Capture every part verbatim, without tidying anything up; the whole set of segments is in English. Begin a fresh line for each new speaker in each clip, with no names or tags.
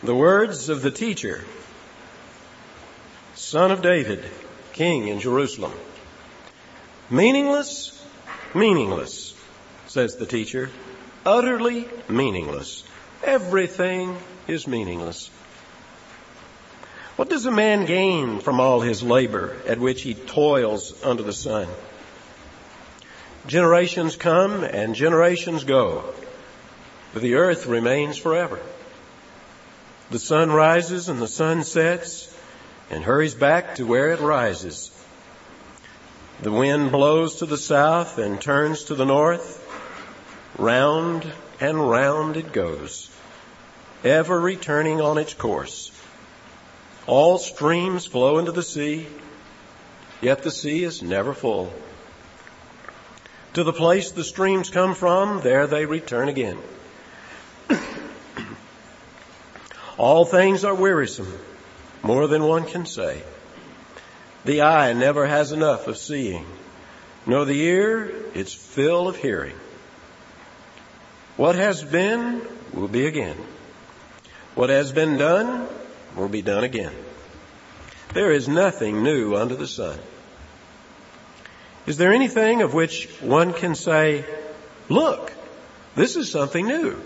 The words of the teacher, son of David, king in Jerusalem. Meaningless, meaningless, says the teacher, utterly meaningless. Everything is meaningless. What does a man gain from all his labor at which he toils under the sun? Generations come and generations go, but the earth remains forever. The sun rises and the sun sets and hurries back to where it rises. The wind blows to the south and turns to the north. Round and round it goes, ever returning on its course. All streams flow into the sea, yet the sea is never full. To the place the streams come from, there they return again. All things are wearisome, more than one can say. The eye never has enough of seeing, nor the ear its fill of hearing. What has been will be again. What has been done will be done again. There is nothing new under the sun. Is there anything of which one can say, look, this is something new?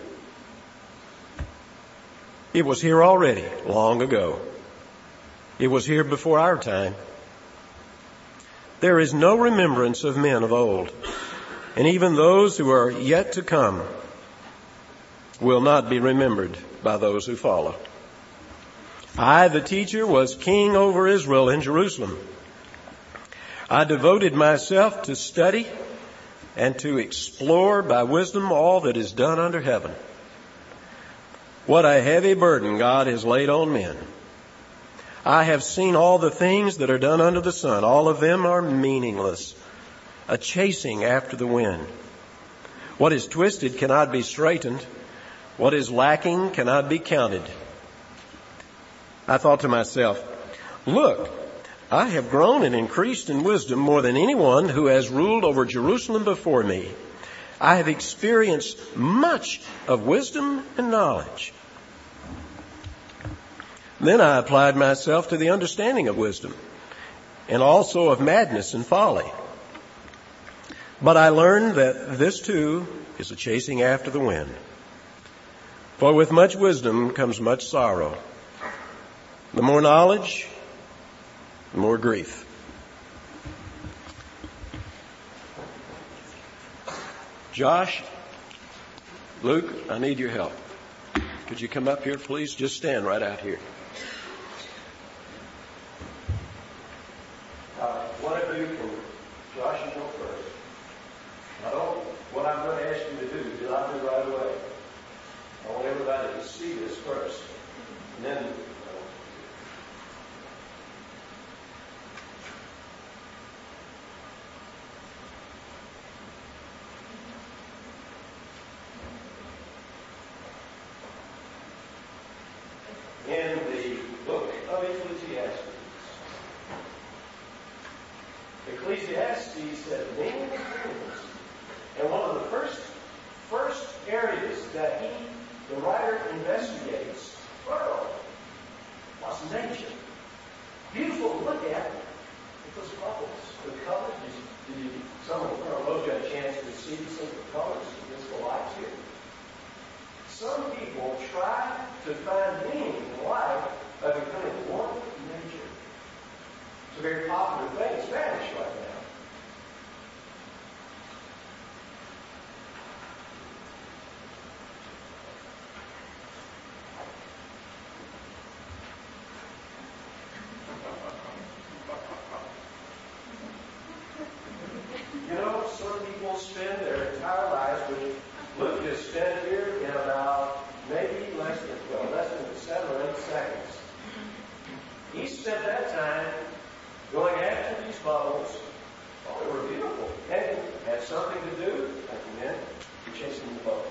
It was here already, long ago. It was here before our time. There is no remembrance of men of old, and even those who are yet to come will not be remembered by those who follow. I, the teacher, was king over Israel in Jerusalem. I devoted myself to study and to explore by wisdom all that is done under heaven. What a heavy burden God has laid on men. I have seen all the things that are done under the sun. All of them are meaningless, a chasing after the wind. What is twisted cannot be straightened. What is lacking cannot be counted. I thought to myself, look, I have grown and increased in wisdom more than anyone who has ruled over Jerusalem before me. I have experienced much of wisdom and knowledge. Then I applied myself to the understanding of wisdom and also of madness and folly. But I learned that this too is a chasing after the wind. For with much wisdom comes much sorrow. The more knowledge, the more grief. Josh, Luke, I need your help. Could you come up here, please? Just stand right out here. Uh, whatever you can, Josh, you go first. I don't, what I'm going to ask you to do, do not do right away. I want everybody to see this first. And then, in the book of Ecclesiastes. Ecclesiastes said meaning things. And one of the first first areas that he, the writer, investigates thoroughly was nature. Beautiful to look at. It was bubbles. The colors. Did you, some of those got a chance to see some of the colors against the lights here. Some people try to find meaning in life by becoming one with nature. It's a very popular thing in Spanish right now. You know, some people spend their entire lives, which Luke has spent here in about maybe less than, well, less than seven or eight seconds. He spent that time going after these bubbles. Oh, they were beautiful. And had something to do, like the men, chasing the bubbles.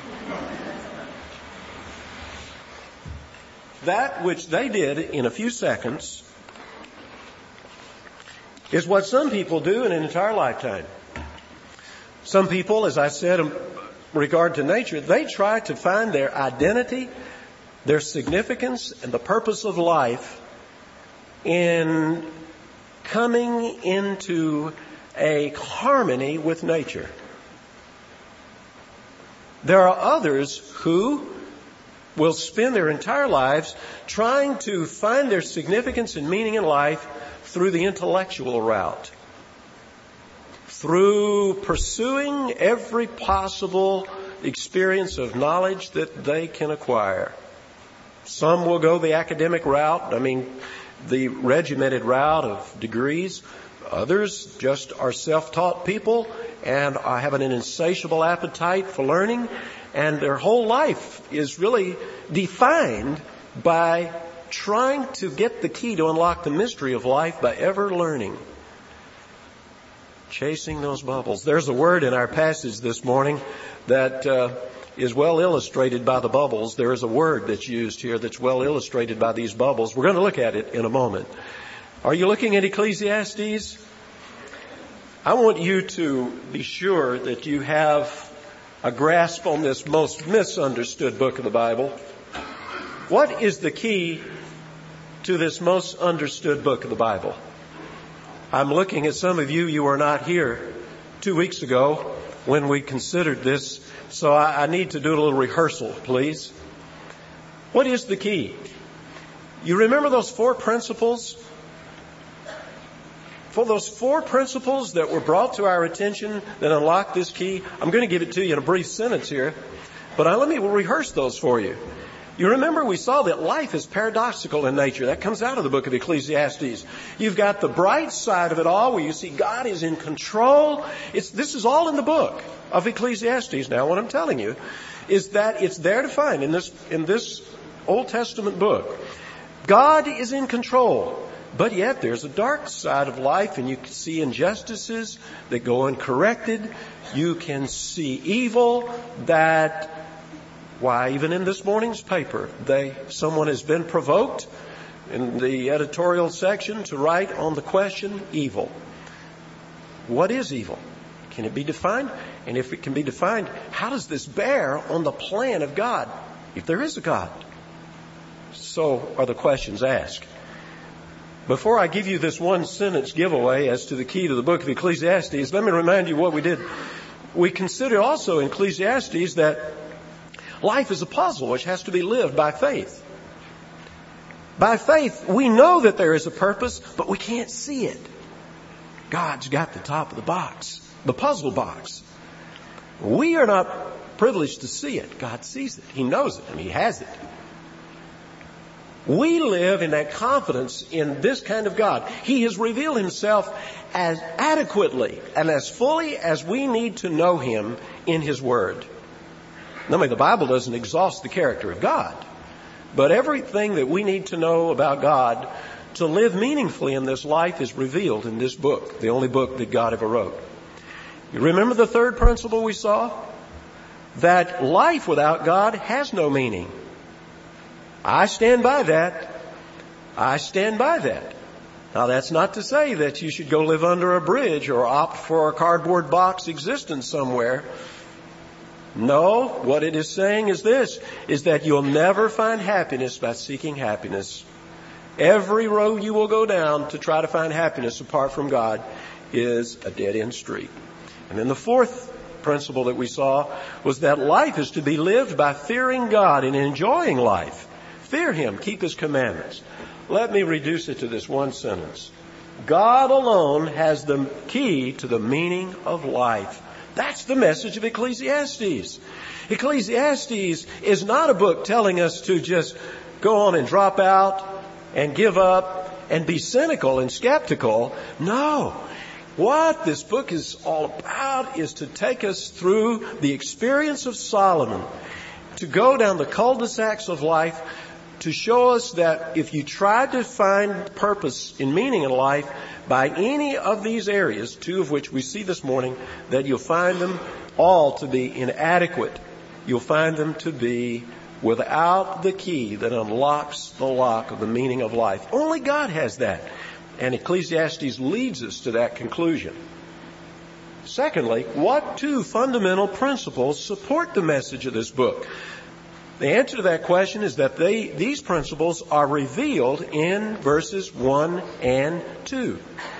That which they did in a few seconds is what some people do in an entire lifetime. Some people, as I said in regard to nature, they try to find their identity their significance and the purpose of life in coming into a harmony with nature. There are others who will spend their entire lives trying to find their significance and meaning in life through the intellectual route, through pursuing every possible experience of knowledge that they can acquire. Some will go the academic route, I mean, the regimented route of degrees. Others just are self-taught people and are having an insatiable appetite for learning, and their whole life is really defined by trying to get the key to unlock the mystery of life by ever learning. Chasing those bubbles. There's a word in our passage this morning that uh, is well illustrated by the bubbles. There is a word that's used here that's well illustrated by these bubbles. We're going to look at it in a moment. Are you looking at Ecclesiastes? I want you to be sure that you have a grasp on this most misunderstood book of the Bible. What is the key to this most understood book of the Bible? I'm looking at some of you, you were not here two weeks ago when we considered this, so I, I need to do a little rehearsal, please. What is the key? You remember those four principles? For those four principles that were brought to our attention that unlock this key, I'm going to give it to you in a brief sentence here, but I, let me rehearse those for you. You remember we saw that life is paradoxical in nature. That comes out of the book of Ecclesiastes. You've got the bright side of it all where you see God is in control. It's, this is all in the book of Ecclesiastes. Now, what I'm telling you is that it's there to find in this, in this Old Testament book. God is in control. But yet there's a dark side of life, and you can see injustices that go uncorrected. You can see evil that, why, even in this morning's paper, they someone has been provoked in the editorial section to write on the question, evil. What is evil? Can it be defined? And if it can be defined, how does this bear on the plan of God, if there is a God? So are the questions asked. Before I give you this one sentence giveaway as to the key to the book of Ecclesiastes, let me remind you what we did. We considered also in Ecclesiastes that life is a puzzle which has to be lived by faith. By faith, we know that there is a purpose, but we can't see it. God's got the top of the box, the puzzle box. We are not privileged to see it. God sees it. He knows it, and He has it. We live in that confidence in this kind of God. He has revealed Himself as adequately and as fully as we need to know Him in His Word. I mean, the Bible doesn't exhaust the character of God, but everything that we need to know about God to live meaningfully in this life is revealed in this book, the only book that God ever wrote. You remember the third principle we saw? That life without God has no meaning. I stand by that. I stand by that. Now, that's not to say that you should go live under a bridge or opt for a cardboard box existence somewhere. No, what it is saying is this, is that you'll never find happiness by seeking happiness. Every road you will go down to try to find happiness apart from God is a dead-end street. And then the fourth principle that we saw was that life is to be lived by fearing God and enjoying life. Fear Him, keep His commandments. Let me reduce it to this one sentence. God alone has the key to the meaning of life. That's the message of Ecclesiastes. Ecclesiastes is not a book telling us to just go on and drop out and give up and be cynical and skeptical. No. What this book is all about is to take us through the experience of Solomon, to go down the cul-de-sacs of life, to show us that if you try to find purpose and meaning in life by any of these areas, two of which we see this morning, that you'll find them all to be inadequate. You'll find them to be without the key that unlocks the lock of the meaning of life. Only God has that. And Ecclesiastes leads us to that conclusion. Secondly, what two fundamental principles support the message of this book? The answer to that question is that they, these principles are revealed in verses one and two.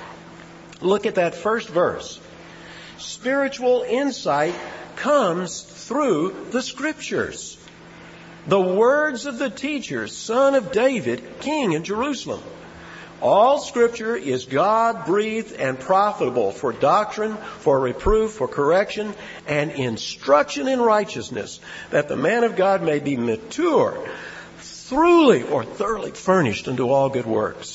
Look at that first verse. Spiritual insight comes through the Scriptures. The words of the teacher, son of David, king in Jerusalem. All Scripture is God-breathed and profitable for doctrine, for reproof, for correction, and instruction in righteousness, that the man of God may be mature, thoroughly or thoroughly furnished unto all good works.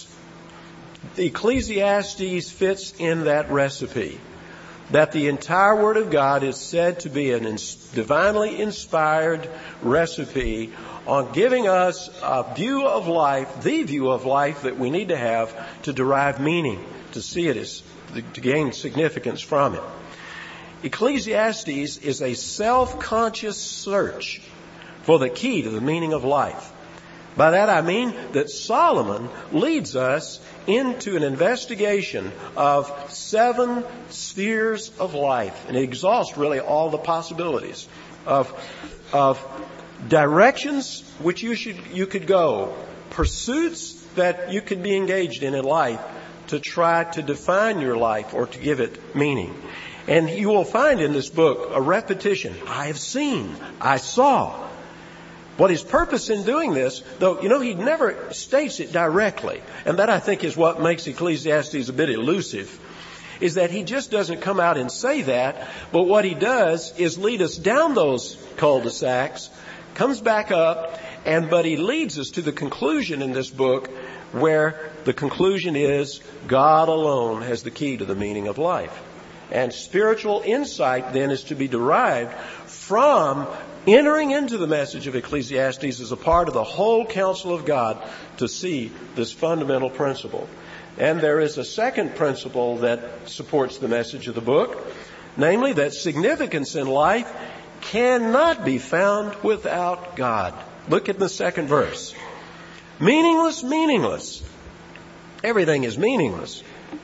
The Ecclesiastes fits in that recipe, that the entire Word of God is said to be a divinely inspired recipe on giving us a view of life, the view of life that we need to have to derive meaning, to see it as, to gain significance from it. Ecclesiastes is a self-conscious search for the key to the meaning of life. By that I mean that Solomon leads us into an investigation of seven spheres of life, and it exhausts really all the possibilities of, of directions which you should, you could go, pursuits that you could be engaged in in life to try to define your life or to give it meaning. And you will find in this book a repetition. I have seen, I saw. What his purpose in doing this, though, you know, he never states it directly, and that I think is what makes Ecclesiastes a bit elusive, is that he just doesn't come out and say that, but what he does is lead us down those cul-de-sacs, comes back up, and but he leads us to the conclusion in this book where the conclusion is God alone has the key to the meaning of life. And spiritual insight then is to be derived from entering into the message of Ecclesiastes as a part of the whole counsel of God to see this fundamental principle. And there is a second principle that supports the message of the book, namely that significance in life cannot be found without God. Look at the second verse. Meaningless, meaningless. Everything is meaningless.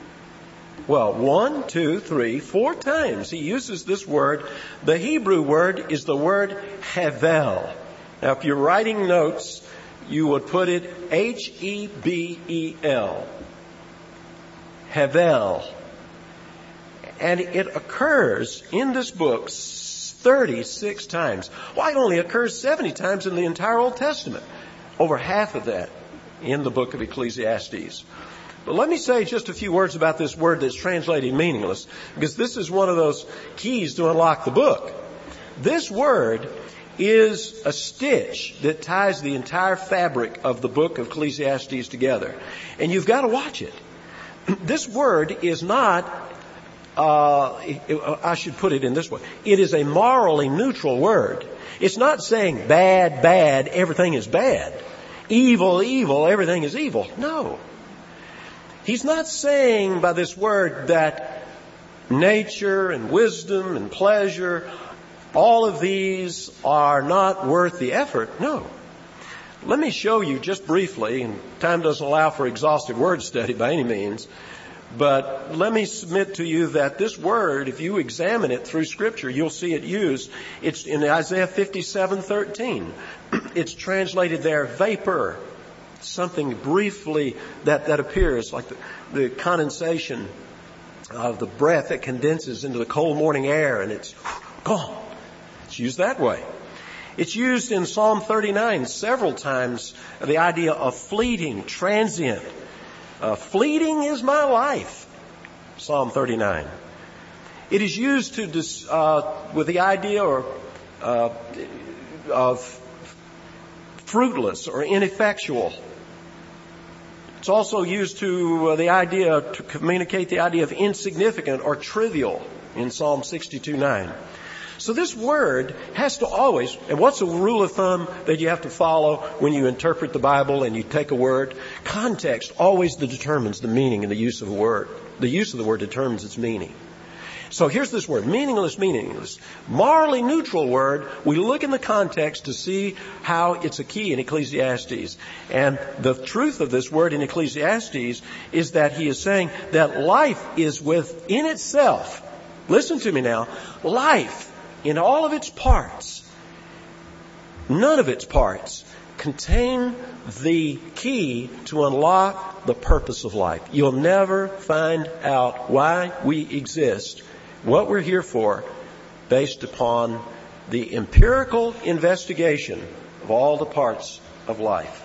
Well, one, two, three, four times he uses this word. The Hebrew word is the word hevel. Now, if you're writing notes, you would put it H E B E L. Hevel. And it occurs in this book thirty-six times. Why, it only occurs seventy times in the entire Old Testament. Over half of that in the book of Ecclesiastes. But let me say just a few words about this word that's translated meaningless, because this is one of those keys to unlock the book. This word is a stitch that ties the entire fabric of the book of Ecclesiastes together. And you've got to watch it. This word is not, uh, I should put it in this way. It is a morally neutral word. It's not saying bad, bad, everything is bad. Evil, evil, everything is evil. No. He's not saying by this word that nature and wisdom and pleasure, all of these are not worth the effort. No. Let me show you just briefly, and time doesn't allow for exhaustive word study by any means, but let me submit to you that this word, if you examine it through Scripture, you'll see it used. It's in Isaiah fifty-seven thirteen. It's translated there, vapor. Something briefly that, that appears like the, the condensation of the breath that condenses into the cold morning air, and it's gone. It's used that way. It's used in Psalm thirty-nine several times, the idea of fleeting, transient. Uh, fleeting is my life, Psalm thirty-nine. It is used to dis, uh, with the idea or uh, of fruitless or ineffectual. It's also used to uh, the idea to communicate the idea of insignificant or trivial in Psalm sixty-two nine. So this word has to always, and what's a rule of thumb that you have to follow when you interpret the Bible and you take a word? Context always determines the meaning and the use of a word. The use of the word determines its meaning. So here's this word, meaningless, meaningless. Morally neutral word. We look in the context to see how it's a key in Ecclesiastes. And the truth of this word in Ecclesiastes is that he is saying that life is within itself. Listen to me now. Life in all of its parts none of its parts contain the key to unlock the purpose of life. You'll never find out why we exist, what we're here for, based upon the empirical investigation of all the parts of life.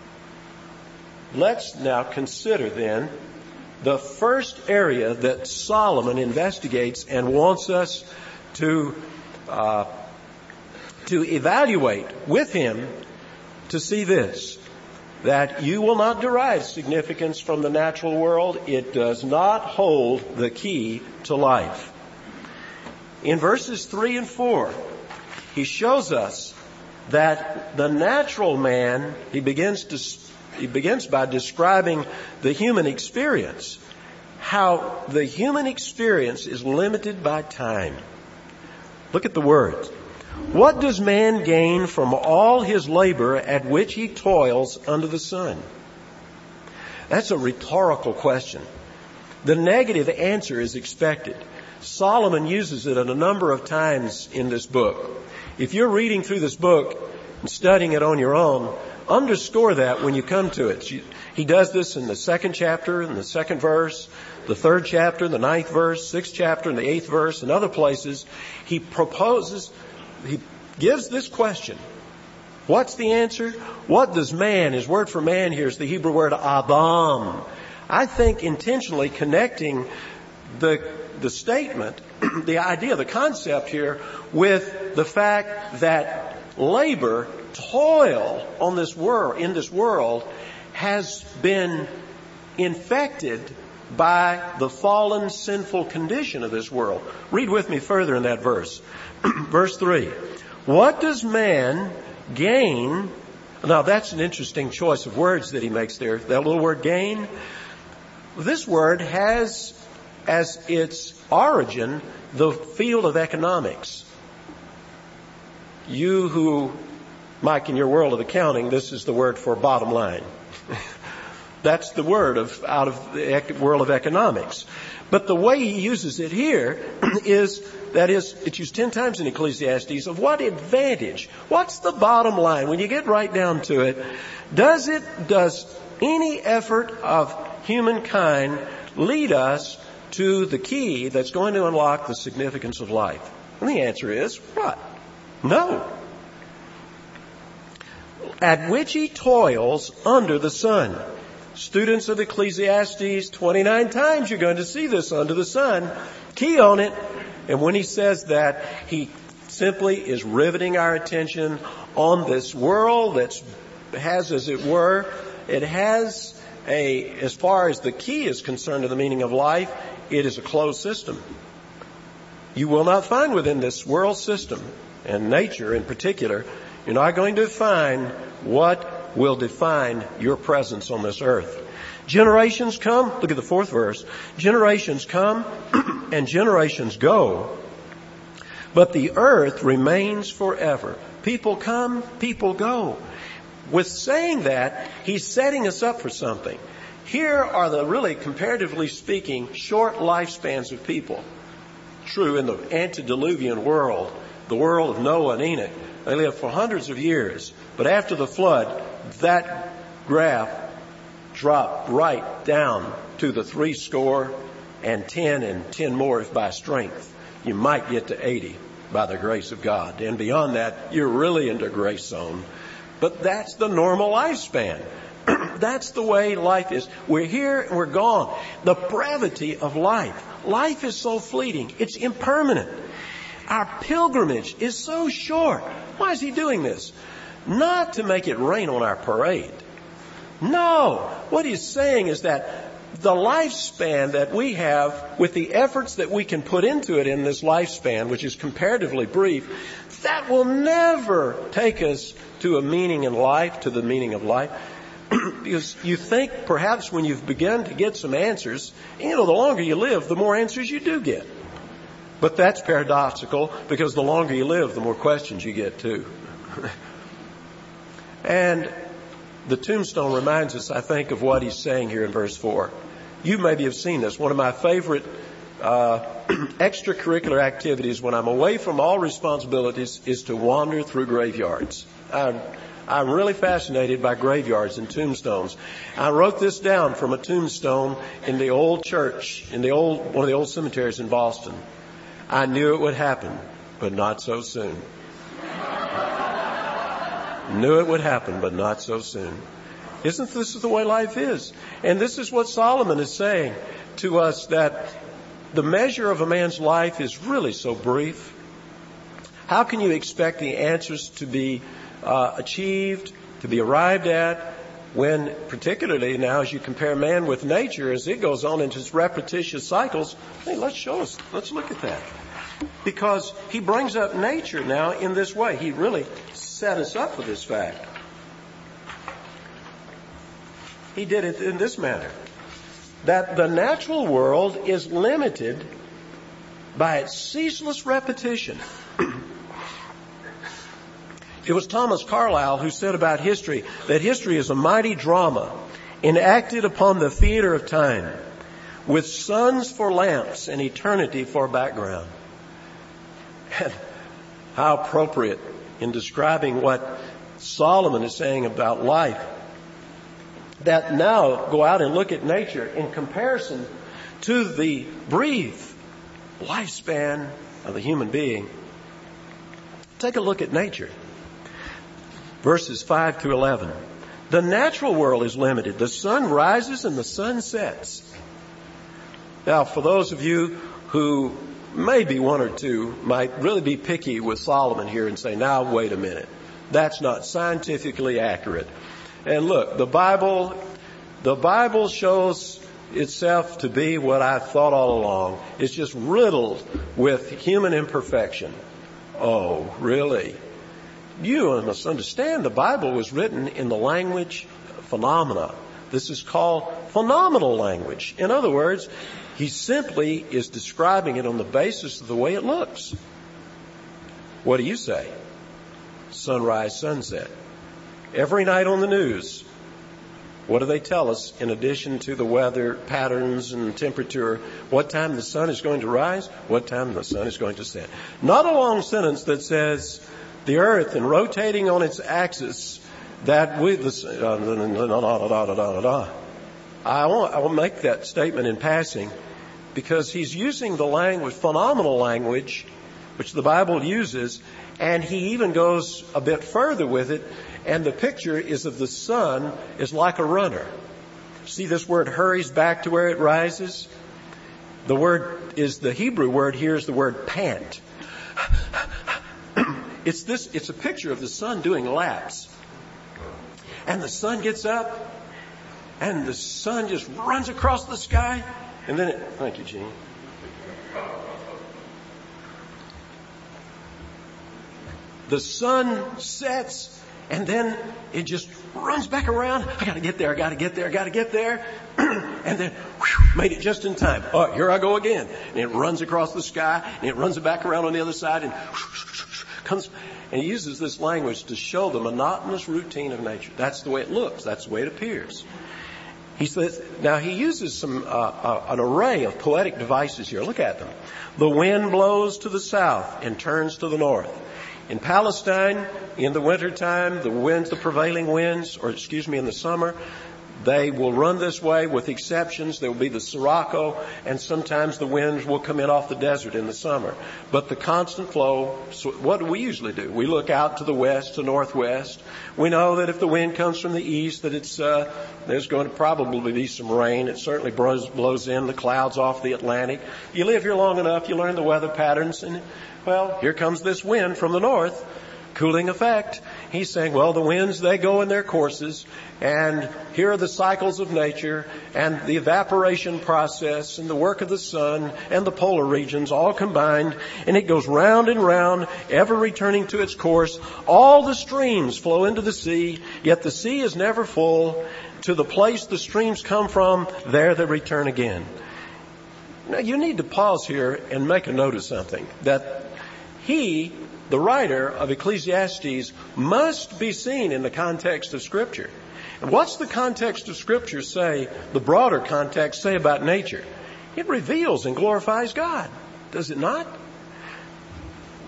Let's now consider then the first area that Solomon investigates and wants us to uh, to evaluate with him, to see this, that you will not derive significance from the natural world. It does not hold the key to life. In verses three and four, he shows us that the natural man, he begins to he begins by describing the human experience, how the human experience is limited by time. Look at the words. What does man gain from all his labor at which he toils under the sun? That's a rhetorical question. The negative answer is expected. Solomon uses it a number of times in this book. If you're reading through this book and studying it on your own, underscore that when you come to it. He does this in the second chapter, in the second verse, the third chapter, the ninth verse, sixth chapter, and the eighth verse, and other places. He proposes, he gives this question. What's the answer? What does man, his word for man here is the Hebrew word Adam. I think intentionally connecting the the statement, the idea, the concept here with the fact that labor, toil on this world, in this world, has been infected by the fallen, sinful condition of this world. Read with me further in that verse. Verse three. What does man gain? Now that's an interesting choice of words that he makes there. That little word gain. This word has as its origin the field of economics. You who, Mike, in your world of accounting, this is the word for bottom line. That's the word of out of the world of economics. But the way he uses it here is, that is, it's used ten times in Ecclesiastes, of what advantage? What's the bottom line? When you get right down to it, does it, does any effort of humankind lead us to the key that's going to unlock the significance of life? And the answer is, what? No. At which he toils under the sun. Students of Ecclesiastes, twenty-nine times you're going to see this, under the sun. Key on it. And when he says that, he simply is riveting our attention on this world that has, as it were, it has a, as far as the key is concerned to the meaning of life, it is a closed system. You will not find within this world system, and nature in particular, you're not going to find what will define your presence on this earth. Generations come, look at the fourth verse, generations come and generations go, but the earth remains forever. People come, people go. With saying that, he's setting us up for something. Here are the really, comparatively speaking, short lifespans of people. True, in the antediluvian world, the world of Noah and Enoch, they lived for hundreds of years. But after the flood, that graph dropped right down to the three score and ten and ten more if by strength. You might get to eighty by the grace of God. And beyond that, you're really into grace zone. But that's the normal lifespan. That's the way life is. We're here and we're gone. The brevity of life. Life is so fleeting. It's impermanent. Our pilgrimage is so short. Why is he doing this? Not to make it rain on our parade. No. What he's saying is that the lifespan that we have, with the efforts that we can put into it in this lifespan, which is comparatively brief, that will never take us to a meaning in life, to the meaning of life. Because you think perhaps when you've begun to get some answers, you know, the longer you live, the more answers you do get. But that's paradoxical, because the longer you live, the more questions you get too. And the tombstone reminds us, I think, of what he's saying here in verse four. You maybe have seen this. One of my favorite uh, extracurricular activities when I'm away from all responsibilities is to wander through graveyards. I, I'm really fascinated by graveyards and tombstones. I wrote this down from a tombstone in the old church, in the old, one of the old cemeteries in Boston. I knew it would happen, but not so soon. Knew it would happen, but not so soon. Isn't this the way life is? And this is what Solomon is saying to us, that the measure of a man's life is really so brief. How can you expect the answers to be uh, achieved, to be arrived at, when, particularly now as you compare man with nature, as it goes on into its repetitious cycles? Hey, let's show us, let's look at that. Because he brings up nature now in this way. He really set us up for this fact. He did it in this manner, that the natural world is limited by its ceaseless repetition. It was Thomas Carlyle who said about history that history is a mighty drama enacted upon the theater of time, with suns for lamps and eternity for background. And how appropriate in describing what Solomon is saying about life. That now go out and look at nature in comparison to the brief lifespan of the human being. Take a look at nature. Verses five through eleven. The natural world is limited. The sun rises and the sun sets. Now, for those of you who maybe one or two might really be picky with Solomon here and say, now, wait a minute. That's not scientifically accurate. And look, the Bible, the Bible shows itself to be what I've thought all along. It's just riddled with human imperfection. Oh, really? You must understand the Bible was written in the language phenomena. This is called phenomenal language. In other words, he simply is describing it on the basis of the way it looks. What do you say? Sunrise, sunset. Every night on the news, what do they tell us in addition to the weather patterns and temperature? What time the sun is going to rise? What time the sun is going to set? Not a long sentence that says the earth, in rotating on its axis, that we, the, uh, da, da, da, da, da, da. I want, I will make that statement in passing because he's using the language, phenomenal language, which the Bible uses, and he even goes a bit further with it, and the picture is of the sun is like a runner. See, this word hurries back to where it rises? The word is, the Hebrew word here is the word pant. It's this, it's a picture of the sun doing laps. And the sun gets up, and the sun just runs across the sky, and then it, thank you, Gene. The sun sets, and then it just runs back around. I gotta get there, I gotta get there, I gotta get there. And then, whew, made it just in time. Oh, here I go again. And it runs across the sky, and it runs back around on the other side, and comes, and he uses this language to show the monotonous routine of nature. That's the way it looks. That's the way it appears. He says, now he uses some uh, uh, an array of poetic devices here. Look at them. The wind blows to the south and turns to the north. In Palestine, in the wintertime, the winds, the prevailing winds, or excuse me, in the summer, they will run this way with exceptions. There will be the sirocco, and sometimes the winds will come in off the desert in the summer. But the constant flow, so what do we usually do? We look out to the west, to northwest. We know that if the wind comes from the east, that it's uh, there's going to probably be some rain. It certainly blows, blows in the clouds off the Atlantic. You live here long enough, you learn the weather patterns, and, well, here comes this wind from the north. Cooling effect. He's saying, well, the winds, they go in their courses, and here are the cycles of nature, and the evaporation process, and the work of the sun, and the polar regions all combined, and it goes round and round, ever returning to its course. All the streams flow into the sea, yet the sea is never full. To the place the streams come from, there they return again. Now, you need to pause here and make a note of something, that he, the writer of Ecclesiastes, must be seen in the context of Scripture. And what's the context of Scripture say, the broader context say about nature? It reveals and glorifies God, does it not?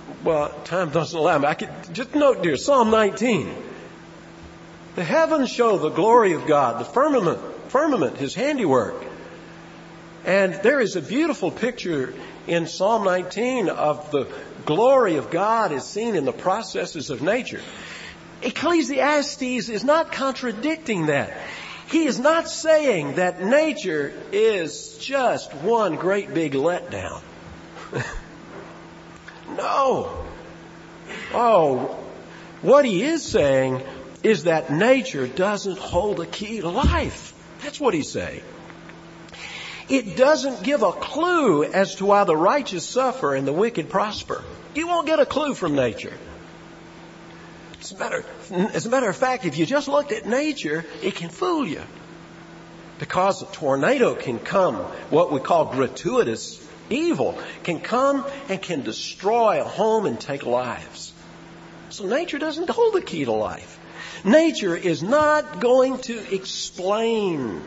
well, time doesn't allow me. I could just note here, Psalm nineteen. The heavens show the glory of God, the firmament, firmament, His handiwork. And there is a beautiful picture in Psalm nineteen of the glory of God is seen in the processes of nature. Ecclesiastes is not contradicting that. He is not saying that nature is just one great big letdown. No. Oh, what he is saying is that nature doesn't hold a key to life. That's what he's saying. It doesn't give a clue as to why the righteous suffer and the wicked prosper. You won't get a clue from nature. As a matter, as a matter of fact, if you just looked at nature, it can fool you. Because a tornado can come, what we call gratuitous evil, can come and can destroy a home and take lives. So nature doesn't hold the key to life. Nature is not going to explain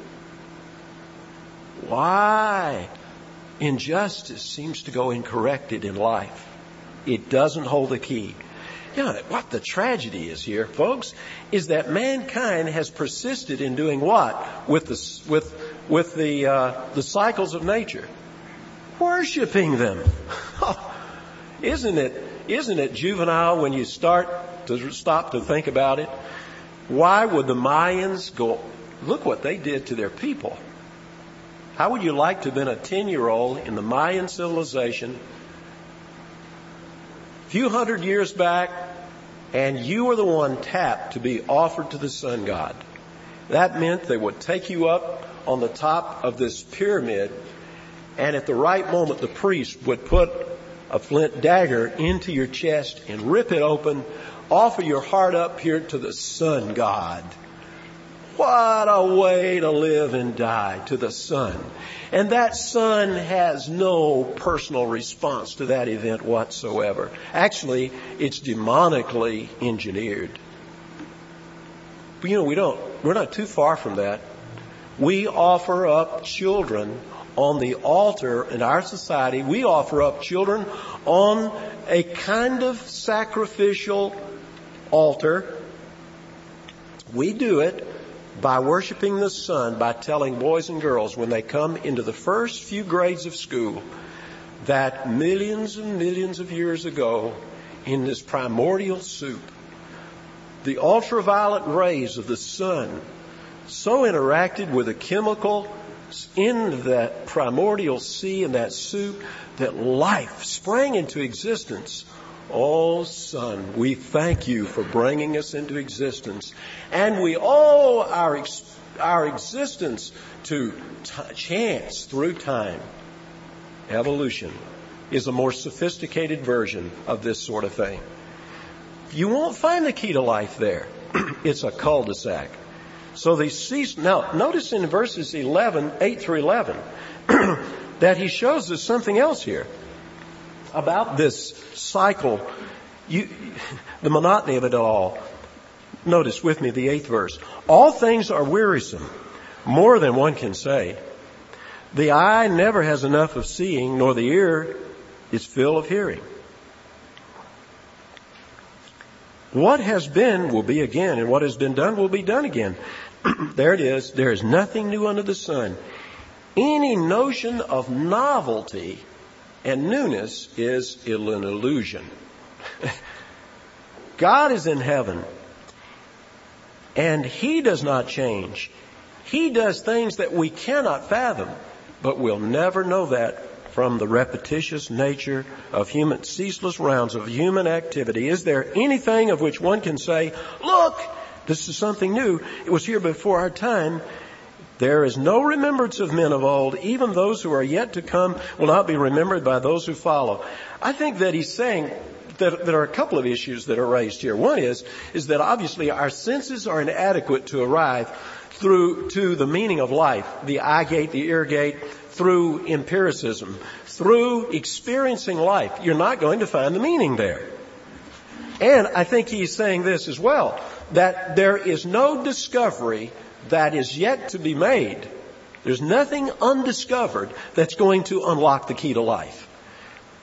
why injustice seems to go uncorrected in life. It doesn't hold the key. You know, what the tragedy is here, folks, is that mankind has persisted in doing what with the with with the uh, the cycles of nature, worshiping them. Isn't it isn't it juvenile when you start to stop to think about it? Why would the Mayans go? Look what they did to their people. How would you like to have been a ten-year-old in the Mayan civilization a few hundred years back, and you were the one tapped to be offered to the sun god? That meant they would take you up on the top of this pyramid, and at the right moment the priest would put a flint dagger into your chest and rip it open, offer your heart up here to the sun god. What a way to live and die, to the sun. And that sun has no personal response to that event whatsoever. Actually, it's demonically engineered. But you know, we don't, we're not too far from that. We offer up children on the altar in our society. We offer up children on a kind of sacrificial altar. We do it by worshiping the sun, by telling boys and girls when they come into the first few grades of school that millions and millions of years ago, in this primordial soup, the ultraviolet rays of the sun so interacted with the chemical in that primordial sea and that soup that life sprang into existence. Oh, Son, we thank you for bringing us into existence. And we owe our ex- our existence to t- chance through time. Evolution is a more sophisticated version of this sort of thing. You won't find the key to life there. It's a cul-de-sac. So they cease. Now, notice in verses eleven, eight through eleven, that he shows us something else here about this cycle, you, the monotony of it all. Notice with me the eighth verse. All things are wearisome, more than one can say. The eye never has enough of seeing, nor the ear is full of hearing. What has been will be again, and what has been done will be done again. There it is. There is nothing new under the sun. Any notion of novelty and newness is an illusion. God is in heaven, and He does not change. He does things that we cannot fathom, but we'll never know that from the repetitious nature of human, ceaseless rounds of human activity. Is there anything of which one can say, look, this is something new. It was here before our time. There is no remembrance of men of old. Even those who are yet to come will not be remembered by those who follow. I think that he's saying that there are a couple of issues that are raised here. One is, is that obviously our senses are inadequate to arrive through to the meaning of life, the eye gate, the ear gate, through empiricism, through experiencing life. You're not going to find the meaning there. And I think he's saying this as well, that there is no discovery that is yet to be made. There's nothing undiscovered that's going to unlock the key to life.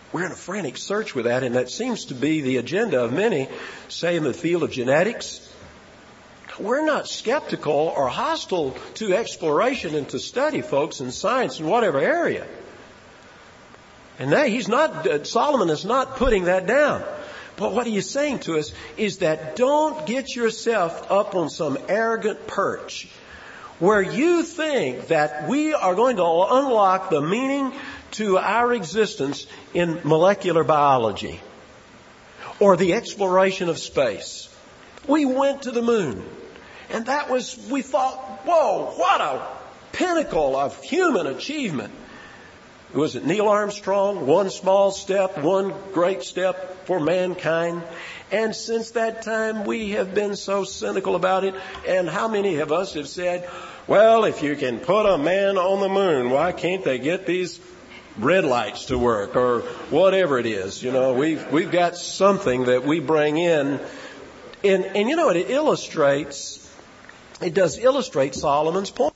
We're in a frantic search with that, and that seems to be the agenda of many, say in the field of genetics. We're not skeptical or hostile to exploration and to study, folks, in science in whatever area. And now he's not, Solomon is not putting that down. But what he is saying to us is that don't get yourself up on some arrogant perch where you think that we are going to unlock the meaning to our existence in molecular biology or the exploration of space. We went to the moon, and that was, we thought, whoa, what a pinnacle of human achievement. Was it Neil Armstrong? One small step, one great step for mankind. And since that time, we have been so cynical about it. And how many of us have said, well, if you can put a man on the moon, why can't they get these red lights to work or whatever it is? You know, we've, we've got something that we bring in. And, and you know, it illustrates, it does illustrate Solomon's point.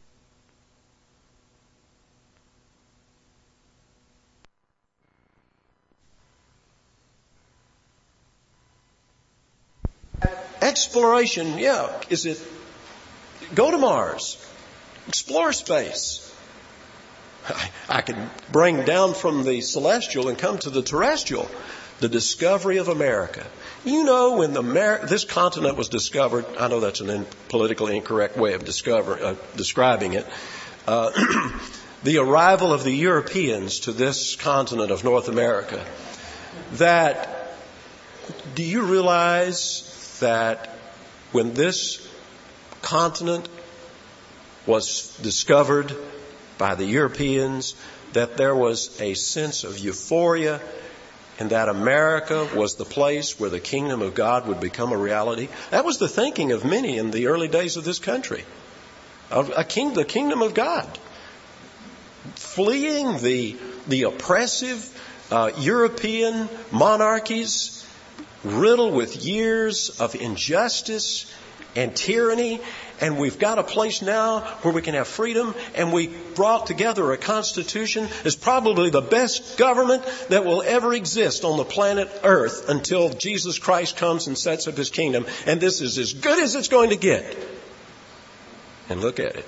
Exploration, yeah, is it go to Mars, explore space. I, I can bring down from the celestial and come to the terrestrial, the discovery of America. You know, when the Mer- this continent was discovered, I know that's an in- politically incorrect way of discover, uh, describing it, uh, the arrival of the Europeans to this continent of North America, that, do you realize that when this continent was discovered by the Europeans, that there was a sense of euphoria and that America was the place where the kingdom of God would become a reality? That was the thinking of many in the early days of this country. A king, the kingdom of God. Fleeing the, the oppressive uh, European monarchies, riddled with years of injustice and tyranny, and we've got a place now where we can have freedom, and we brought together a constitution that's probably the best government that will ever exist on the planet Earth until Jesus Christ comes and sets up His kingdom, and this is as good as it's going to get. And look at it.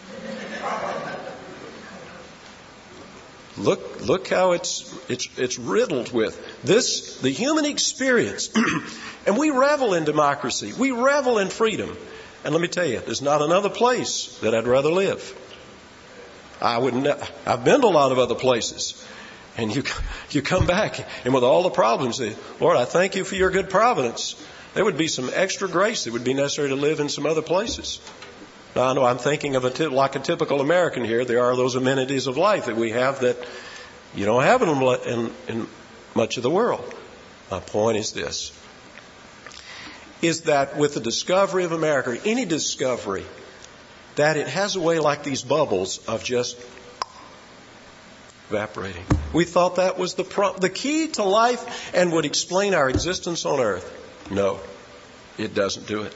Look, look how it's, it's, it's riddled with this, the human experience. And we revel in democracy. We revel in freedom. And let me tell you, there's not another place that I'd rather live. I wouldn't, I've been to a lot of other places. And you, you come back, and with all the problems, say, Lord, I thank you for your good providence. There would be some extra grace that would be necessary to live in some other places. Now, I know I'm thinking of a t- like a typical American here. There are those amenities of life that we have that you don't have in, in, in much of the world. My point is this, is that with the discovery of America, any discovery, that it has a way like these bubbles of just evaporating. We thought that was the pro- the key to life and would explain our existence on earth. No, it doesn't do it.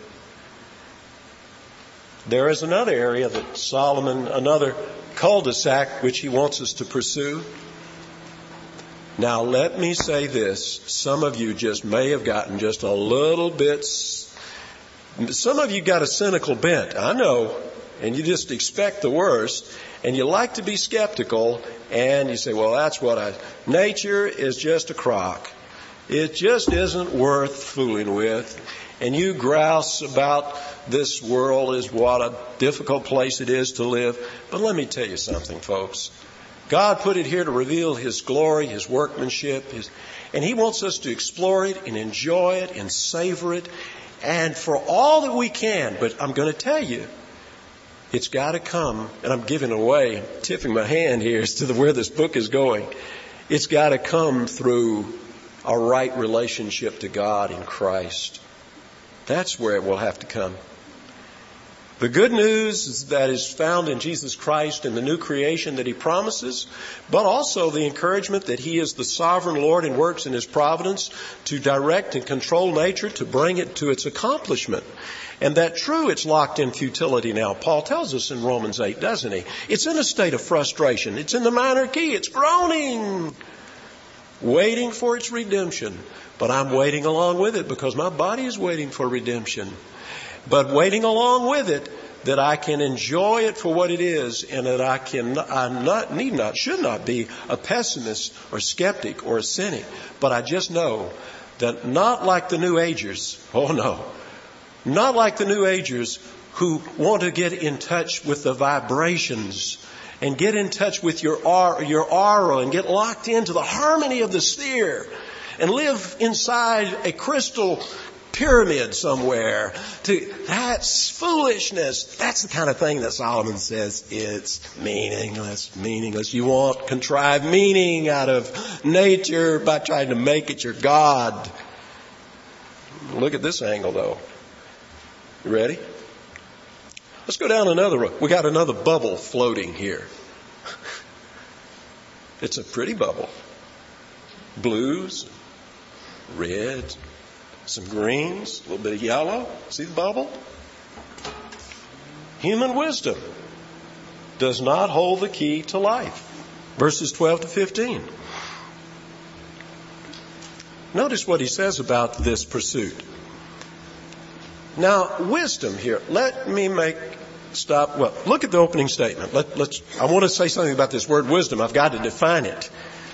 There is another area that Solomon, another cul-de-sac, which he wants us to pursue. Now, let me say this. Some of you just may have gotten just a little bit, some of you got a cynical bent, I know, and you just expect the worst, and you like to be skeptical, and you say, well, that's what I, nature is just a crock. It just isn't worth fooling with. And you grouse about this world is what a difficult place it is to live. But let me tell you something, folks. God put it here to reveal His glory, His workmanship, His, and He wants us to explore it and enjoy it and savor it. And for all that we can, but I'm going to tell you, it's got to come, and I'm giving away, I'm tipping my hand here as to the, where this book is going. It's got to come through a right relationship to God in Christ. That's where it will have to come. The good news is that is found in Jesus Christ and the new creation that He promises, but also the encouragement that He is the sovereign Lord and works in His providence to direct and control nature to bring it to its accomplishment. And that true, it's locked in futility now. Paul tells us in Romans eight, doesn't he? It's in a state of frustration. It's in the minor key. It's groaning. waiting for its redemption. But I'm waiting along with it because my body is waiting for redemption. But waiting along with it, that I can enjoy it for what it is, and that I can, I not, need not, should not be a pessimist or skeptic or a cynic. But I just know that not like the New Agers, oh no, not like the New Agers who want to get in touch with the vibrations and get in touch with your aura, your aura and get locked into the harmony of the sphere and live inside a crystal pyramid somewhere. To, that's foolishness. That's the kind of thing that Solomon says it's meaningless, meaningless. You want contrived meaning out of nature by trying to make it your God. Look at this angle though. You ready? Let's go down another road. We got another bubble floating here. It's a pretty bubble. Blues, reds, some greens, a little bit of yellow. See the bubble? Human wisdom does not hold the key to life. Verses twelve to fifteen. Notice what he says about this pursuit. Now, wisdom here. Let me make stop. Well, look at the opening statement. Let, let's. I want to say something about this word wisdom. I've got to define it.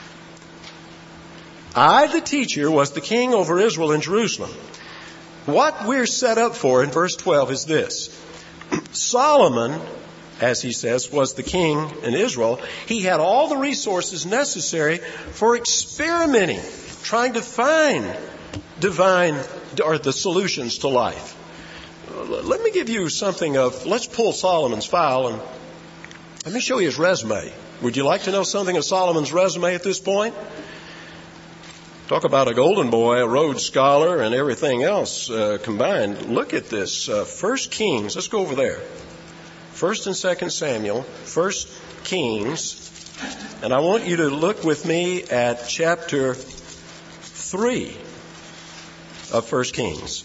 I, the teacher, was the king over Israel and Jerusalem. What we're set up for in verse twelve is this. Solomon, as he says, was the king in Israel. He had all the resources necessary for experimenting, trying to find divine or the solutions to life. Let me give you something of, let's pull Solomon's file and let me show you his resume. Would you like to know something of Solomon's resume at this point? Talk about a golden boy, a Rhodes Scholar, and everything else uh, combined. Look at this. Uh, First Kings. Let's go over there. First and Second Samuel. First Kings. And I want you to look with me at chapter three of First Kings.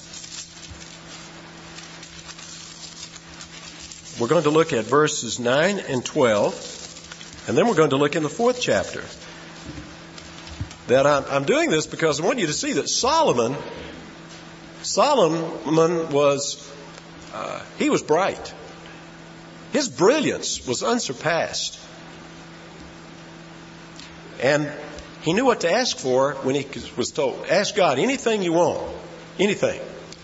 We're going to look at verses nine and twelve. And then we're going to look in the fourth chapter. That I'm, I'm doing this because I want you to see that Solomon, Solomon was, uh, he was bright. His brilliance was unsurpassed. And he knew what to ask for when he was told, ask God anything you want, anything.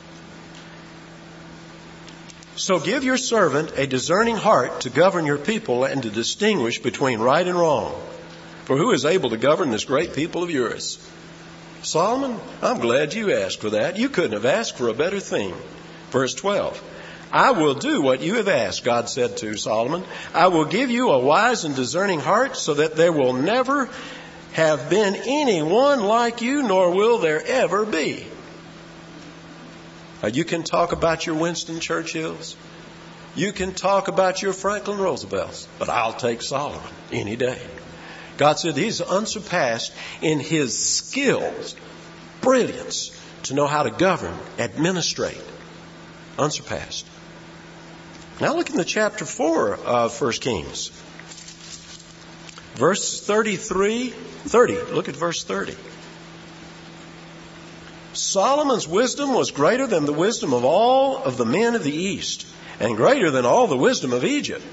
So give your servant a discerning heart to govern your people and to distinguish between right and wrong. For who is able to govern this great people of yours? Solomon, I'm glad you asked for that. You couldn't have asked for a better thing. Verse twelve. I will do what you have asked, God said to Solomon. I will give you a wise and discerning heart so that there will never have been anyone like you, nor will there ever be. Now, you can talk about your Winston Churchills. You can talk about your Franklin Roosevelts. But I'll take Solomon any day. God said he's unsurpassed in his skills, brilliance, to know how to govern, administrate. Unsurpassed. Now look in the chapter four of First Kings. Verse thirty-three, thirty. Look at verse thirty. Solomon's wisdom was greater than the wisdom of all of the men of the East, and greater than all the wisdom of Egypt.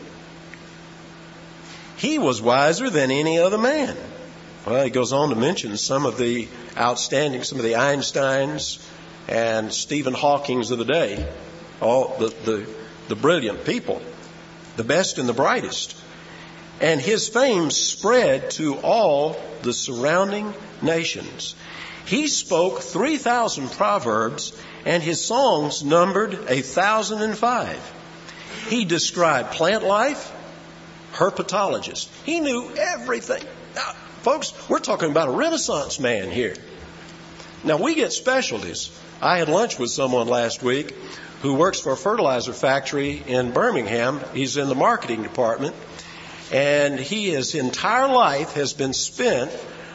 He was wiser than any other man. Well, he goes on to mention some of the outstanding, some of the Einsteins and Stephen Hawkings of the day. All the, the, the brilliant people. The best and the brightest. And his fame spread to all the surrounding nations. He spoke three thousand proverbs, and his songs numbered a thousand and five. He described plant life, herpetologist. He knew everything. Now, folks, we're talking about a Renaissance man here. Now, we get specialties. I had lunch with someone last week who works for a fertilizer factory in Birmingham. He's in the marketing department. And he, his entire life has been spent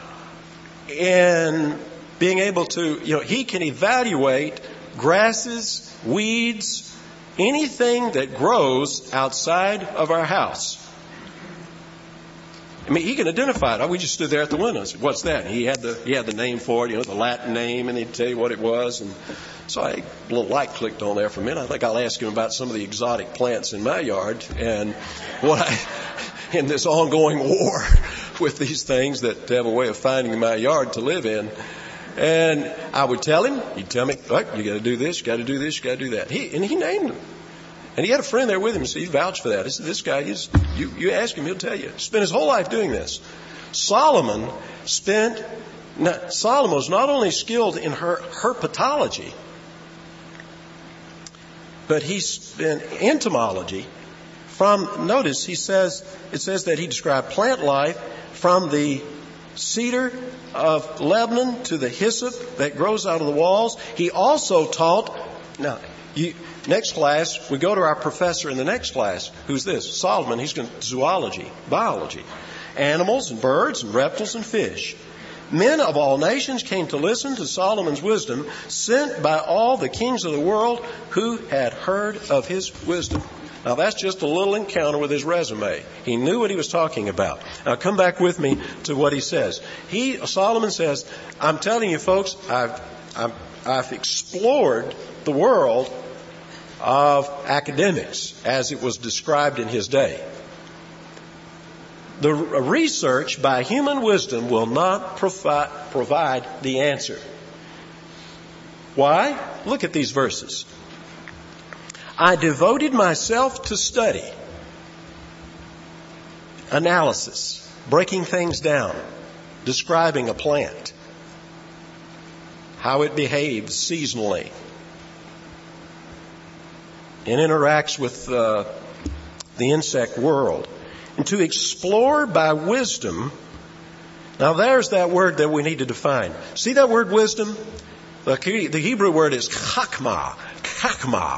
in being able to, you know, he can evaluate grasses, weeds, anything that grows outside of our house. I mean, he can identify it. We just stood there at the window and said, what's that? And he had the, he had the name for it, you know, the Latin name, and he'd tell you what it was. And so I, a little light clicked on there for a minute. I think I'll ask him about some of the exotic plants in my yard and what I, in this ongoing war with these things that have a way of finding my yard to live in. And I would tell him, he'd tell me, right, you got to do this, you got to do this, you got to do that. He, and he named them. And he had a friend there with him, so he vouched for that. He said, this guy, is, you, you ask him, he'll tell you. He spent his whole life doing this. Solomon spent, not, Solomon was not only skilled in her, herpetology, but he spent entomology from, notice, he says, it says that he described plant life from the cedar of Lebanon to the hyssop that grows out of the walls. He also taught, now, you, next class, we go to our professor in the next class. Who's this? Solomon. He's going to zoology, biology, animals and birds and reptiles and fish. Men of all nations came to listen to Solomon's wisdom, sent by all the kings of the world who had heard of his wisdom. Now, that's just a little encounter with his resume. He knew what he was talking about. Now, come back with me to what he says. He, Solomon says, I'm telling you, folks, I've, I've, I've explored the world of academics as it was described in his day. The research by human wisdom will not provi- provide the answer. Why? Look at these verses. I devoted myself to study, analysis, breaking things down, describing a plant, how it behaves seasonally, and interacts with uh, the insect world. And to explore by wisdom. Now there's that word that we need to define. See that word wisdom? The, the Hebrew word is chakmah. Chakmah.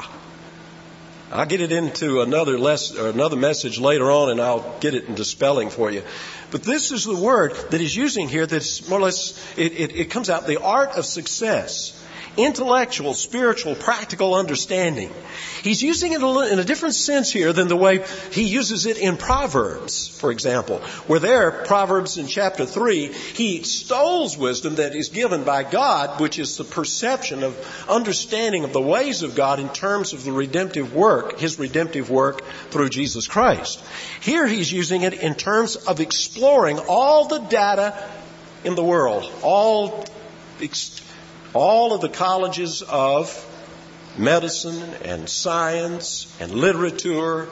I'll get it into another less, or another message later on, and I'll get it into spelling for you. But this is the word that he's using here that's more or less, it, it, it comes out, the art of success. Intellectual, spiritual, practical understanding. He's using it in a different sense here than the way he uses it in Proverbs, for example. Where there, Proverbs in chapter three, he extols wisdom that is given by God, which is the perception of understanding of the ways of God in terms of the redemptive work, his redemptive work through Jesus Christ. Here he's using it in terms of exploring all the data in the world, all ex- all of the colleges of medicine and science and literature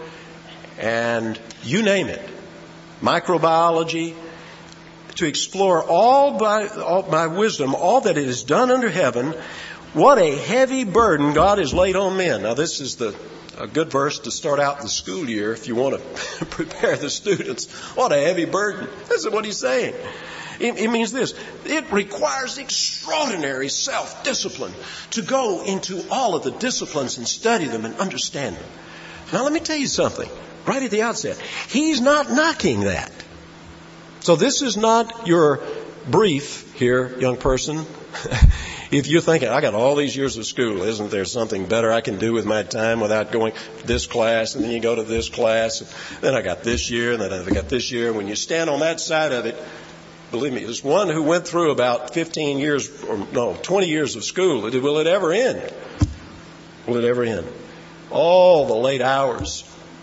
and you name it, microbiology, to explore all by, all by wisdom, all that it is done under heaven. What a heavy burden God has laid on men. Now this is the a good verse to start out the school year if you want to prepare the students. What a heavy burden. This is what he's saying. It, it means this. It requires extraordinary self-discipline to go into all of the disciplines and study them and understand them. Now let me tell you something right at the outset. He's not knocking that. So this is not your brief here, young person. If you're thinking, I got all these years of school, isn't there something better I can do with my time without going to this class, and then you go to this class, and then I got this year, and then I got this year. When you stand on that side of it, believe me, there's one who went through about fifteen years, or no, twenty years of school. Will it ever end? Will it ever end? All the late hours,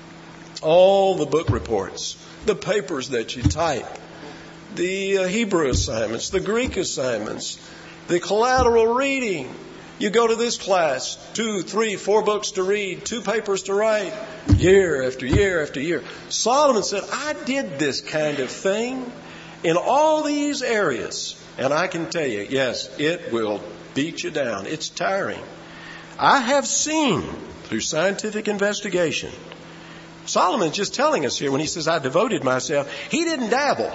all the book reports, the papers that you type, the uh, Hebrew assignments, the Greek assignments, the collateral reading. You go to this class, two, three, four books to read, two papers to write, year after year after year. Solomon said, I did this kind of thing in all these areas. And I can tell you, yes, it will beat you down. It's tiring. I have seen through scientific investigation, Solomon's just telling us here when he says, I devoted myself, he didn't dabble.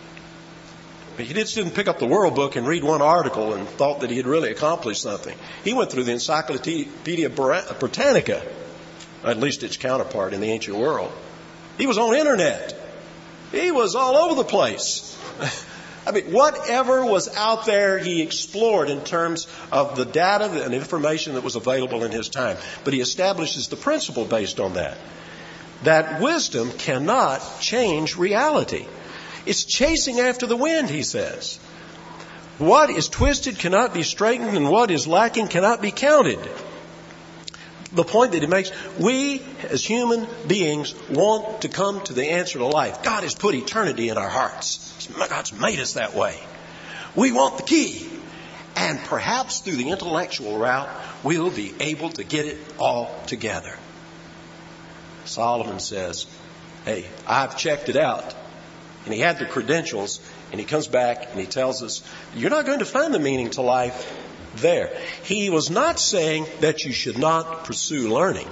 He just didn't pick up the World Book and read one article and thought that he had really accomplished something. He went through the Encyclopedia Britannica, at least its counterpart in the ancient world. He was on internet. He was all over the place. I mean, whatever was out there, he explored in terms of the data and information that was available in his time. But he establishes the principle based on that. That wisdom cannot change reality. It's chasing after the wind, he says. What is twisted cannot be straightened, and what is lacking cannot be counted. The point that he makes, we as human beings want to come to the answer to life. God has put eternity in our hearts. God's made us that way. We want the key. And perhaps through the intellectual route, we'll be able to get it all together. Solomon says, hey, I've checked it out. And he had the credentials, and he comes back and he tells us, you're not going to find the meaning to life there. He was not saying that you should not pursue learning.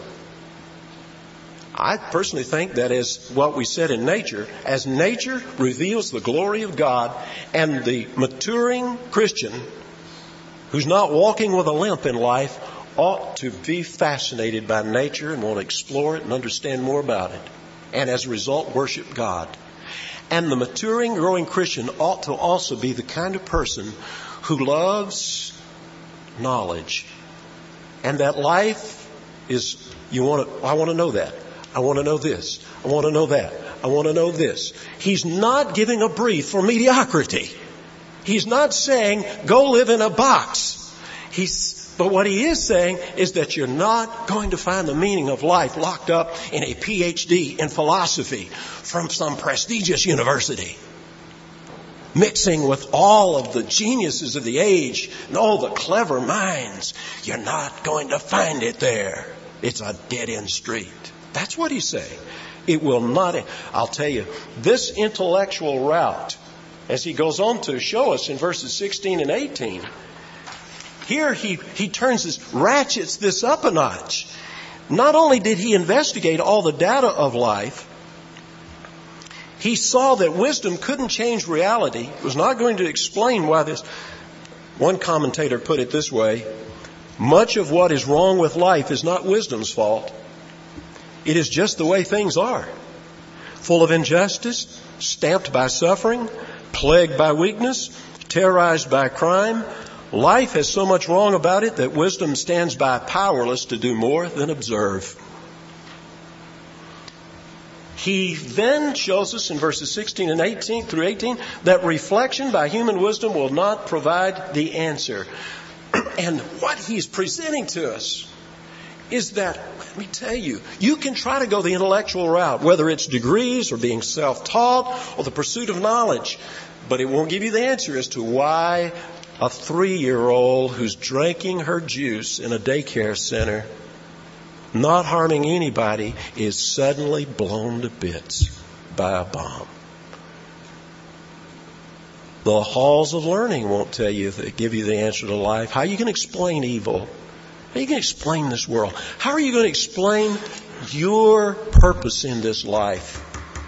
I personally think that is what we said in nature. As nature reveals the glory of God, and the maturing Christian who's not walking with a limp in life ought to be fascinated by nature and want to explore it and understand more about it. And as a result, worship God. And the maturing, growing Christian ought to also be the kind of person who loves knowledge. And that life is, you want to, I want to know that. I want to know this. I want to know that. I want to know this. He's not giving a brief for mediocrity. He's not saying, go live in a box. He's, but what he is saying is that you're not going to find the meaning of life locked up in a P H D in philosophy from some prestigious university, mixing with all of the geniuses of the age and all the clever minds. You're not going to find it there. It's a dead-end street. That's what he's saying. It will not. I'll tell you, this intellectual route, as he goes on to show us in verses sixteen and eighteen, here he, he turns this, ratchets this up a notch. Not only did he investigate all the data of life, he saw that wisdom couldn't change reality. It was not going to explain why this. One commentator put it this way: much of what is wrong with life is not wisdom's fault. It is just the way things are. Full of injustice, stamped by suffering, plagued by weakness, terrorized by crime. Life has so much wrong about it that wisdom stands by powerless to do more than observe. He then shows us in verses sixteen and eighteen through eighteen that reflection by human wisdom will not provide the answer. And what he's presenting to us is that, let me tell you, you can try to go the intellectual route, whether it's degrees or being self-taught or the pursuit of knowledge, but it won't give you the answer as to why a three-year-old who's drinking her juice in a daycare center, not harming anybody, is suddenly blown to bits by a bomb. The halls of learning won't tell you, give you the answer to life. How are you going to explain evil? How are you going to explain this world? How are you going to explain your purpose in this life?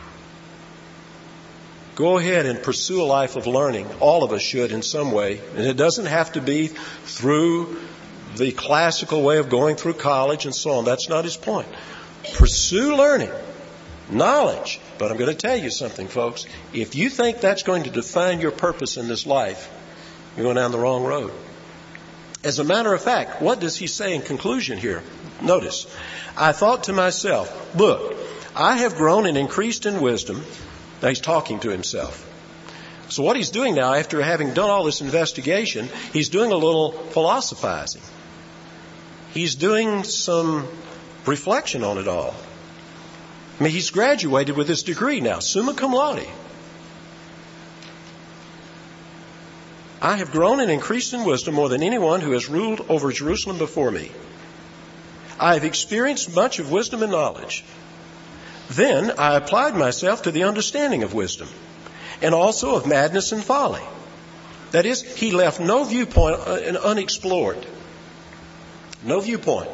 Go ahead and pursue a life of learning. All of us should in some way. And it doesn't have to be through the classical way of going through college and so on. That's not his point. Pursue learning, knowledge. But I'm going to tell you something, folks. If you think that's going to define your purpose in this life, you're going down the wrong road. As a matter of fact, what does he say in conclusion here? Notice, I thought to myself, look, I have grown and increased in wisdom. Now he's talking to himself. So what he's doing now, after having done all this investigation, he's doing a little philosophizing. He's doing some reflection on it all. I mean, he's graduated with his degree now, summa cum laude. I have grown and increased in wisdom more than anyone who has ruled over Jerusalem before me. I have experienced much of wisdom and knowledge. Then I applied myself to the understanding of wisdom, and also of madness and folly. That is, he left no viewpoint unexplored. No viewpoint.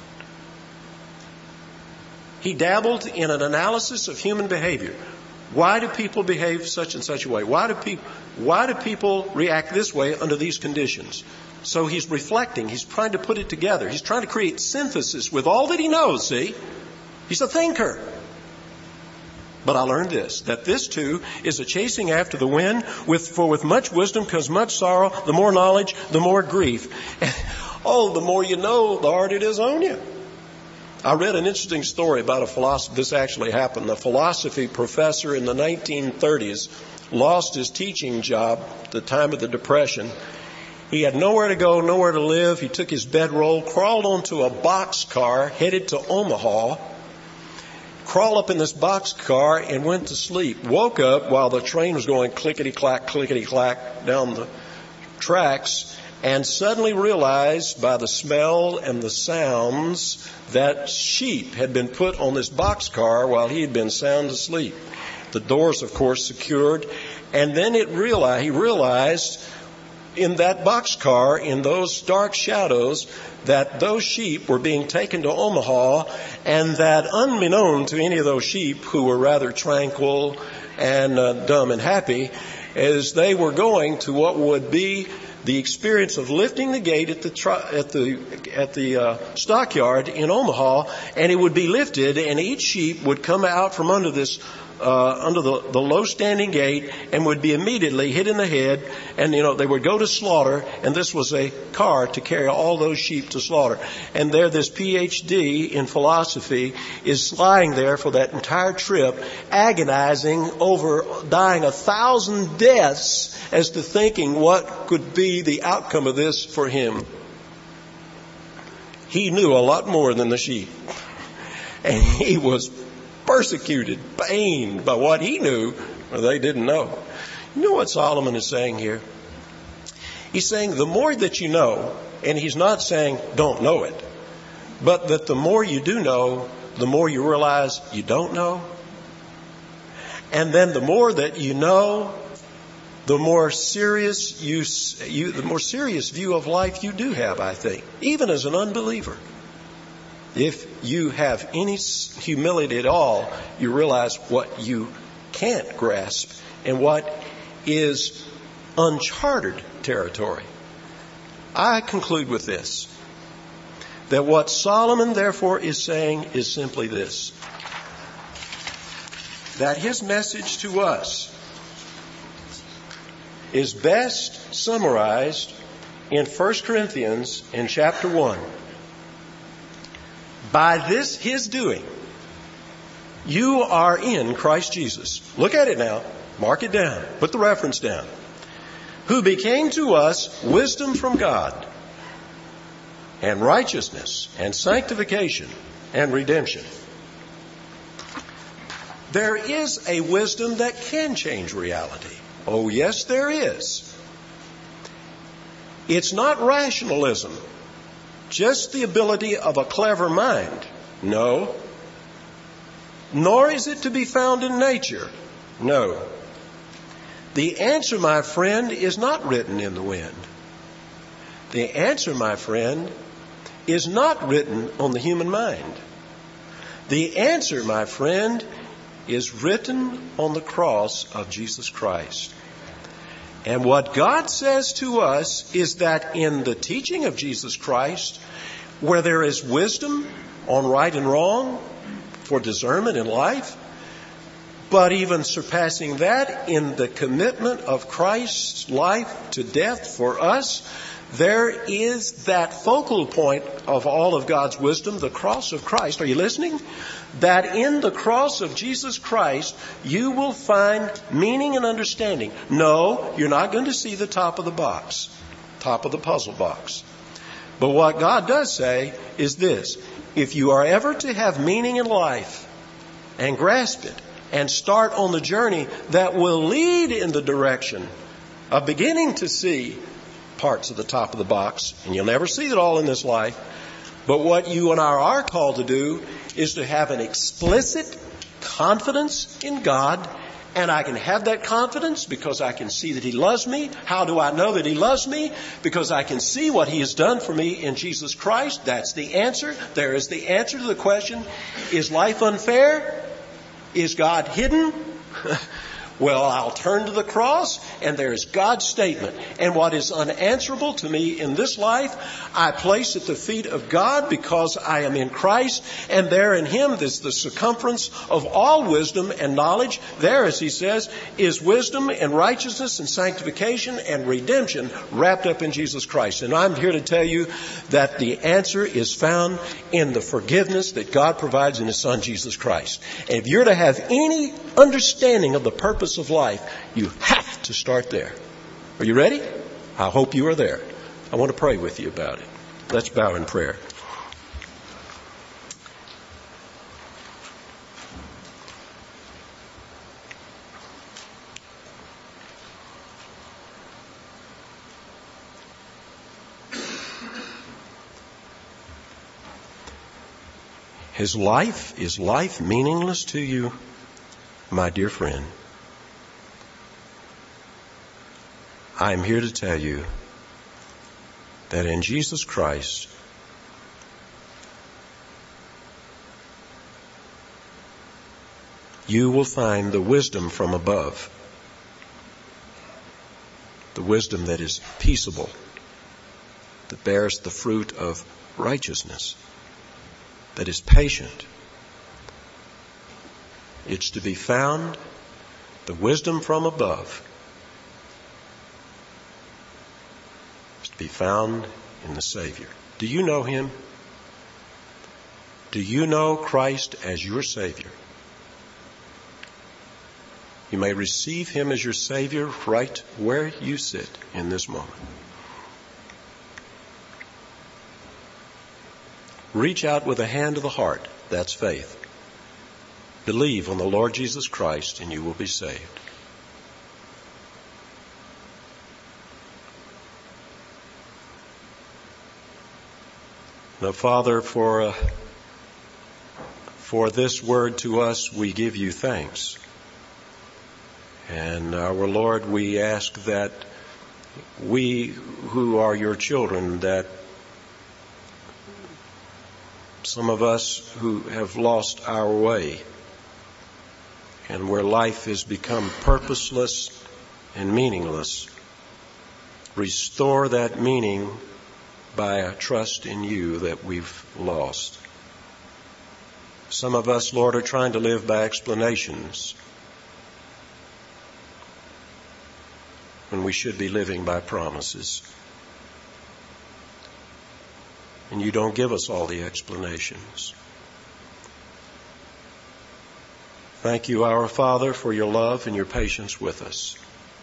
He dabbled in an analysis of human behavior. Why do people behave such and such a way? Why do people, why do people react this way under these conditions? So he's reflecting. He's trying to put it together. He's trying to create synthesis with all that he knows, see? He's a thinker. But I learned this, that this too is a chasing after the wind. With, for with much wisdom comes much sorrow. The more knowledge, the more grief. And, oh, the more you know, the harder it is on you. I read an interesting story about a philosopher. This actually happened. A philosophy professor in the nineteen thirties lost his teaching job at the time of the Depression. He had nowhere to go, nowhere to live. He took his bedroll, crawled onto a boxcar, headed to Omaha, crawled up in this boxcar and went to sleep. Woke up while the train was going clickety-clack, clickety-clack down the tracks, and suddenly realized by the smell and the sounds that sheep had been put on this boxcar while he had been sound asleep. The doors, of course, secured. And then it realized, he realized in that boxcar, in those dark shadows, that those sheep were being taken to Omaha, and that unbeknown to any of those sheep, who were rather tranquil and uh, dumb and happy, as they were going to what would be the experience of lifting the gate at the tri- at the at the uh, stockyard in Omaha, and it would be lifted, and each sheep would come out from under this uh, under the, the low standing gate and would be immediately hit in the head, and you know they would go to slaughter, and this was a car to carry all those sheep to slaughter. And there, this P H D in philosophy is lying there for that entire trip, agonizing over dying a thousand deaths as to thinking what could be the outcome of this for him. He knew a lot more than the sheep. And he was persecuted, pained by what he knew or they didn't know. You know what Solomon is saying here? He's saying the more that you know, and he's not saying don't know it, but that the more you do know, the more you realize you don't know. And then the more that you know, the more serious you, you, the more serious view of life you do have, I think, even as an unbeliever. If you have any humility at all, you realize what you can't grasp and what is uncharted territory. I conclude with this, that what Solomon therefore is saying is simply this, that his message to us is best summarized in First Corinthians in chapter one. By this, his doing, you are in Christ Jesus. Look at it now. Mark it down. Put the reference down. Who became to us wisdom from God, and righteousness, and sanctification, and redemption. There is a wisdom that can change reality. Oh, yes, there is. It's not rationalism, just the ability of a clever mind. No. Nor is it to be found in nature. No. The answer, my friend, is not written in the wind. The answer, my friend, is not written on the human mind. The answer, my friend, is written on the cross of Jesus Christ. And what God says to us is that in the teaching of Jesus Christ, where there is wisdom on right and wrong for discernment in life, but even surpassing that in the commitment of Christ's life to death for us, there is that focal point of all of God's wisdom, the cross of Christ. Are you listening? That in the cross of Jesus Christ, you will find meaning and understanding. No, you're not going to see the top of the box, top of the puzzle box. But what God does say is this: if you are ever to have meaning in life and grasp it and start on the journey that will lead in the direction of beginning to see parts of the top of the box, and you'll never see it all in this life, but what you and I are called to do is to have an explicit confidence in God. And I can have that confidence because I can see that He loves me. How do I know that He loves me? Because I can see what He has done for me in Jesus Christ. That's the answer. There is the answer to the question, is life unfair? Is God hidden? Well, I'll turn to the cross, and there is God's statement. And what is unanswerable to me in this life, I place at the feet of God because I am in Christ. And there in Him is the circumference of all wisdom and knowledge. There, as He says, is wisdom and righteousness and sanctification and redemption wrapped up in Jesus Christ. And I'm here to tell you that the answer is found in the forgiveness that God provides in His Son, Jesus Christ. And if you're to have any understanding of the purpose purpose of life, you have to start there. Are you ready? I hope you are there. I want to pray with you about it. Let's bow in prayer. Is life, is life meaningless to you, my dear friend? I am here to tell you that in Jesus Christ, you will find the wisdom from above, the wisdom that is peaceable, that bears the fruit of righteousness, that is patient. It's to be found, the wisdom from above, is to be found in the Savior. Do you know Him? Do you know Christ as your Savior? You may receive Him as your Savior right where you sit in this moment. Reach out with a hand of the heart. That's faith. Believe on the Lord Jesus Christ and you will be saved. Now, Father, for, uh, for this word to us, we give you thanks. And our Lord, we ask that we who are your children, that some of us who have lost our way and where life has become purposeless and meaningless, restore that meaning by a trust in you that we've lost. Some of us, Lord, are trying to live by explanations when we should be living by promises. And you don't give us all the explanations. Thank you, our Father, for your love and your patience with us.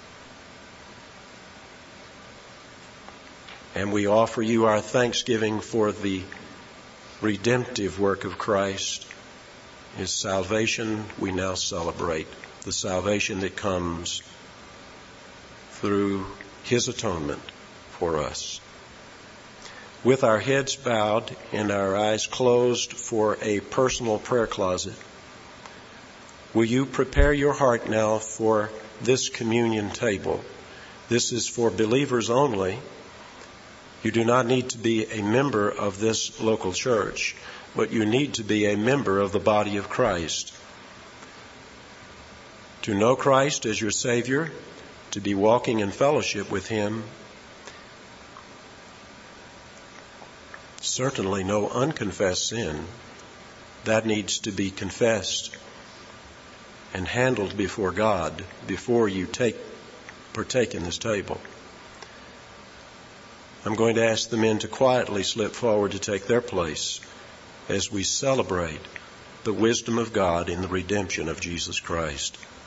And we offer you our thanksgiving for the redemptive work of Christ. His salvation we now celebrate, the salvation that comes through His atonement for us. With our heads bowed and our eyes closed for a personal prayer closet, will you prepare your heart now for this communion table? This is for believers only. You do not need to be a member of this local church, but you need to be a member of the body of Christ. To know Christ as your Savior, to be walking in fellowship with Him, certainly no unconfessed sin. That needs to be confessed and handled before God before you take partake in this table. I'm going to ask the men to quietly slip forward to take their place as we celebrate the wisdom of God in the redemption of Jesus Christ.